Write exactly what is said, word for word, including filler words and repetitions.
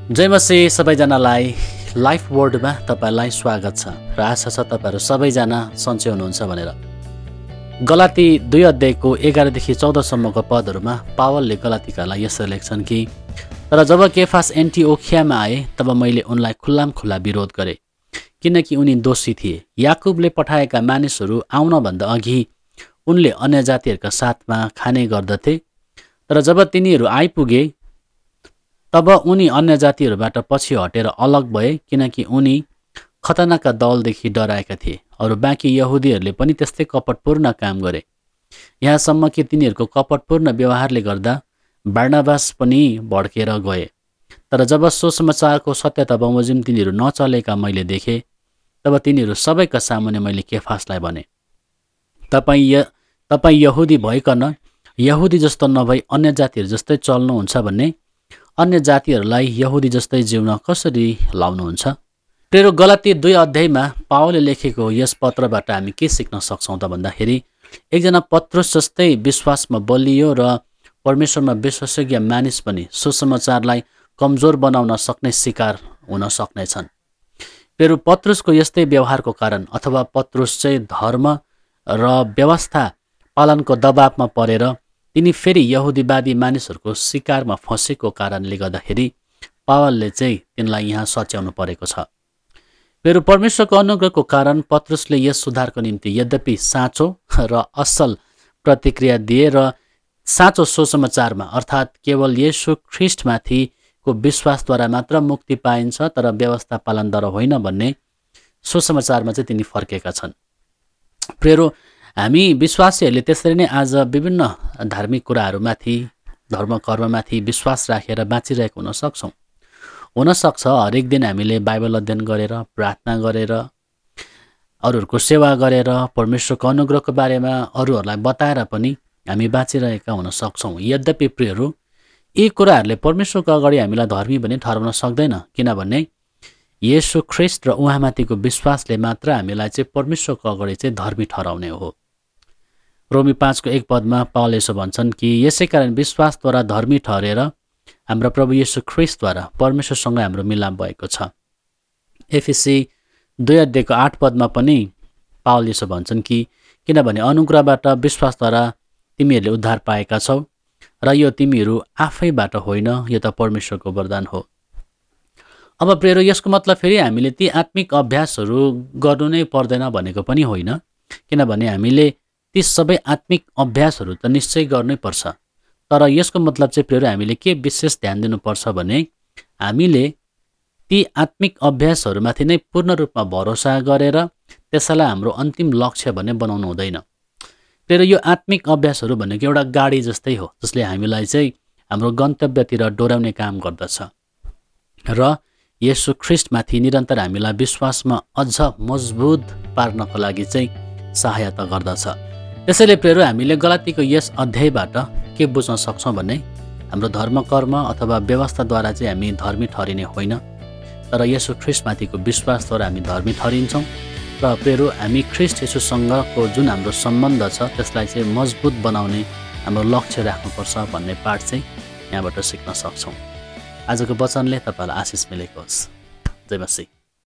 जय मसीह सबैजनालाई लाइफ वर्ल्डमा तपाईलाई स्वागत छ र आशा छ तपाईहरु सबैजना सन्चै हुनुहुन्छ भनेर। गलाती दुई अध्यायको एघारदेखि चौध सम्मको पदहरुमा पावलले गलातीकालाई यसरी लेख्छन् कि तर जब केफास एन्टिओखियामा आए तब मैले उनलाई खुल्लाम खुल्ला विरोध गरे, किनकि उनी दोषी थिए। याकुबले पठाएका मानिसहरू आउन भन्दा अघि उनले अन्य जातिहरूका साथमा खाने गर्दथे, तर जब तिनीहरू आइपुगे तब उनी अन्य जातिहरूबाट पछि हटेर अलग भए, किनकि उनी खतनाका दलदेखि डराएका थिए। अरू बाँकी यहुदीहरूले पनि त्यस्तै कपटपूर्ण काम गरे, यहाँसम्म कि तिनीहरूको कपटपूर्ण व्यवहारले गर्दा बार्नाबास पनि भड्केर गए। तर जब सुसमाचारको सत्यता बमोजिम तिनीहरू नचलेका मैले देखेँ, तब तिनीहरू सबैका सामुन्ने मैले केफासलाई भने, तपाईँ य तपाईँ यहुदी भइकन यहुदी जस्तो नभई अन्य जातिहरू जस्तै चल्नुहुन्छ भन्ने, अन्य जातिहरूलाई यहुदी जस्तै जिउन कसरी लाउनुहुन्छ? प्रेरो गलाती दुई अध्यायमा पावलले लेखेको यस पत्रबाट हामी के सिक्न सक्छौँ त भन्दाखेरि, एकजना पत्रुस जस्तै विश्वासमा बलियो र परमेश्वरमा विश्वासयोग्य मानिस पनि सुसमाचारलाई कमजोर बनाउन सक्ने शिकार हुन सक्नेछन्। प्रेरो पत्रुसको यस्तै व्यवहारको कारण अथवा पत्रुस चाहिँ धर्म र व्यवस्था पालनको दबावमा परेर तिनी फेरि यहुदीवादी मानिसहरूको शिकारमा फँसेको कारणले गर्दाखेरि पावलले चाहिँ तिनलाई यहाँ सच्याउनु परेको छ। फेरि परमेश्वरको अनुग्रहको कारण पत्रुसले यस सुधारको निम्ति यद्यपि साँचो र असल प्रतिक्रिया दिए र साँचो सुसमाचारमा अर्थात् केवल येशू ख्रिस्टमाथिको विश्वासद्वारा मात्र मुक्ति पाइन्छ तर व्यवस्था पालनद्वारा होइन भन्ने सुसमाचारमा चाहिँ तिनी फर्केका छन्। प्रेरो हामी विश्वासीहरूले त्यसरी नै आज विभिन्न धार्मिक कुराहरूमाथि धर्म कर्ममाथि विश्वास राखेर बाँचिरहेको हुन सक्छौँ। हुनसक्छ हरेक दिन हामीले बाइबल अध्ययन गरेर प्रार्थना गरेर अरूहरूको सेवा गरेर परमेश्वरको अनुग्रहको बारेमा अरूहरूलाई बताएर पनि हामी बाँचिरहेका हुन सक्छौँ। यद्यपि प्रियहरू, यी कुराहरूले परमेश्वरको अगाडि हामीलाई धर्मी भने ठहराउन सक्दैन, किनभने येशू ख्रिस्ट र उहाँमाथिको विश्वासले मात्र हामीलाई चाहिँ परमेश्वरको अगाडि चाहिँ धर्मी ठहराउने हो। रोमी पाँचको एक पदमा पावल यसो भन्छन् कि यसै कारण विश्वासद्वारा धर्मी ठहरेर हाम्रो प्रभु येशू ख्रिस्टद्वारा परमेश्वरसँग हाम्रो मिलाप भएको छ। एफिसी दुई अध्यायको आठ पदमा पनि पावल यसो भन्छन् कि किनभने अनुग्रहबाट विश्वासद्वारा तिमीहरूले उद्धार पाएका छौ र यो तिमीहरू आफैबाट होइन, यो त परमेश्वरको वरदान हो। अब प्रेरो यसको मतलब फेरि हामीले ती आत्मिक अभ्यासहरू गर्नु नै पर्दैन भनेको पनि होइन, किनभने हामीले ती सबै आत्मिक अभ्यासहरू त निश्चय गर्नै पर्छ। तर यसको मतलब चाहिँ प्रेरो हामीले के विशेष ध्यान दिनुपर्छ भने हामीले ती आत्मिक अभ्यासहरूमाथि नै पूर्ण रूपमा भरोसा गरेर त्यसैलाई हाम्रो अन्तिम लक्ष्य भन्ने बनाउनु हुँदैन। प्रेरो यो आत्मिक अभ्यासहरू भनेको एउटा गाडी जस्तै हो, जसले हामीलाई चाहिँ हाम्रो गन्तव्यतिर डोर्याउने काम गर्दछ र येशू ख्रिस्टमाथि निरन्तर हामीलाई विश्वासमा अझ मजबुत पार्नको लागि चाहिँ सहायता गर्दछ। त्यसैले प्रेरो हामीले गलातीको यस अध्यायबाट के बुझ्न सक्छौँ भने हाम्रो धर्म कर्म अथवा व्यवस्थाद्वारा चाहिँ हामी धर्मी ठहरिने होइन, तर येशू ख्रिस्टमाथिको विश्वासद्वारा हामी धर्मी ठहरिन्छौँ। र प्रेरो हामी ख्रिस्ट येशूसँगको जुन हाम्रो सम्बन्ध छ त्यसलाई चाहिँ मजबुत बनाउने हाम्रो लक्ष्य राख्नुपर्छ भन्ने पाठ चाहिँ यहाँबाट सिक्न सक्छौँ। आजको वचनले तपाईँलाई आशिष मिलेको होस्। जय मसीह।